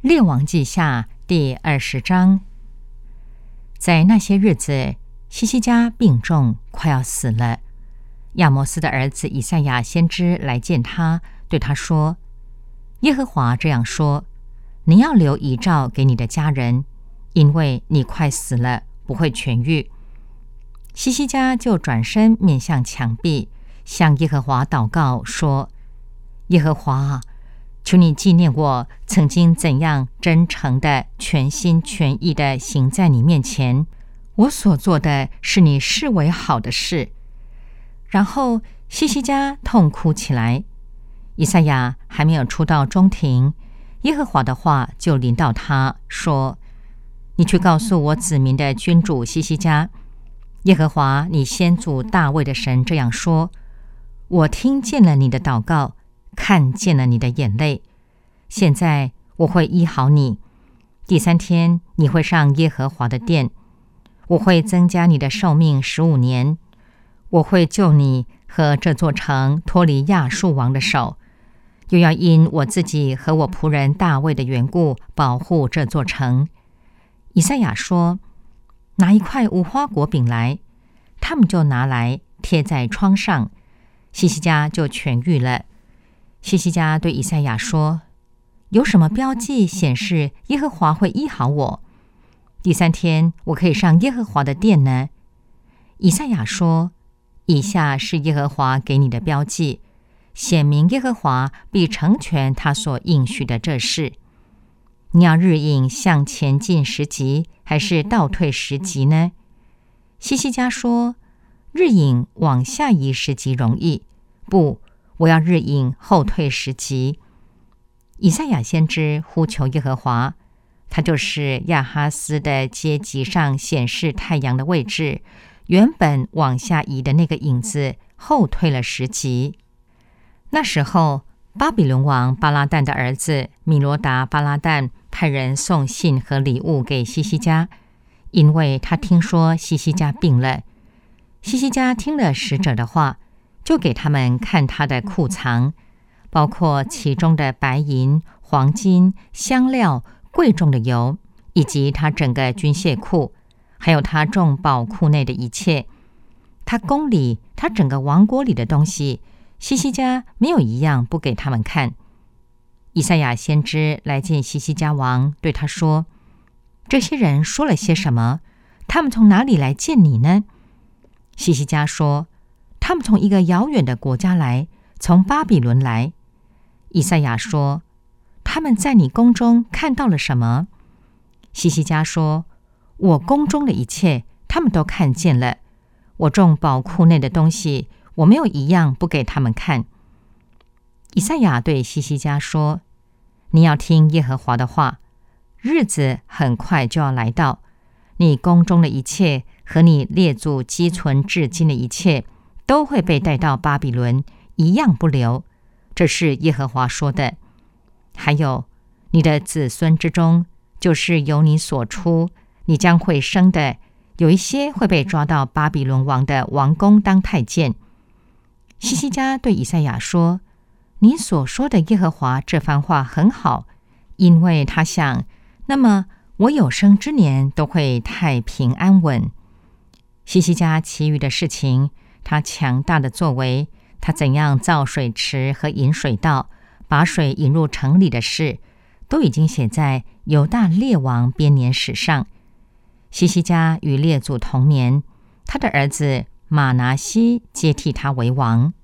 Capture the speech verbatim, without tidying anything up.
列王记下第二十章。在那些日子，希西家病重，快要死了。亚摩斯的儿子以赛亚先知来见他，对他说：耶和华这样说，你要留遗诏给你的家人，因为你快死了，不会痊愈。希西家就转身面向墙壁，向耶和华祷告说：耶和华，求你纪念我曾经怎样真诚的、全心全意的行在你面前，我所做的是你视为好的事。然后希西家痛哭起来。以赛亚还没有出到中庭，耶和华的话就临到他说：你去告诉我子民的君主希西家，耶和华你先祖大卫的神这样说：我听见了你的祷告，看见了你的眼泪，现在我会医好你。第三天你会上耶和华的殿，我会增加你的寿命十五年，我会救你和这座城脱离亚述王的手，又要因我自己和我仆人大卫的缘故保护这座城。以赛亚说：拿一块无花果饼来，他们就拿来贴在窗上，希西家就痊愈了。希西家对以赛亚说：有什么标记显示耶和华会医好我？第三天我可以上耶和华的殿呢？以赛亚说：以下是耶和华给你的标记，显明耶和华必成全他所应许的这事。你要日影向前进十级，还是倒退十级呢？希西家说：日影往下移十级容易，不，我要日影后退十级。以赛亚先知呼求耶和华，他就是亚哈斯的阶级上显示太阳的位置，原本往下移的那个影子后退了十级。那时候，巴比伦王巴拉旦的儿子米罗达巴拉旦派人送信和礼物给希西家，因为他听说希西家病了。希西家听了使者的话，就给他们看他的库藏，包括其中的白银、黄金、香料、贵重的油，以及他整个军械库，还有他众宝库内的一切。他宫里，他整个王国里的东西，希西家没有一样不给他们看。以赛亚先知来见希西家王，对他说：这些人说了些什么？他们从哪里来见你呢？希西家说：他们从一个遥远的国家来，从巴比伦来。以赛亚说：他们在你宫中看到了什么？希西家说：我宫中的一切他们都看见了，我众宝库内的东西我没有一样不给他们看。以赛亚对希西家说：你要听耶和华的话，日子很快就要来到，你宫中的一切和你列祖积存至今的一切都会被带到巴比伦，一样不留。这是耶和华说的。还有，你的子孙之中，就是由你所出，你将会生的，有一些会被抓到巴比伦王的王宫当太监。希西家对以赛亚说：你所说的耶和华这番话很好，因为他想，那么我有生之年都会太平安稳。希西家其余的事情，他强大的作为，他怎样造水池和引水道，把水引入城里的事，都已经写在犹大列王编年史上。希西家与列祖同年，他的儿子马拿西接替他为王。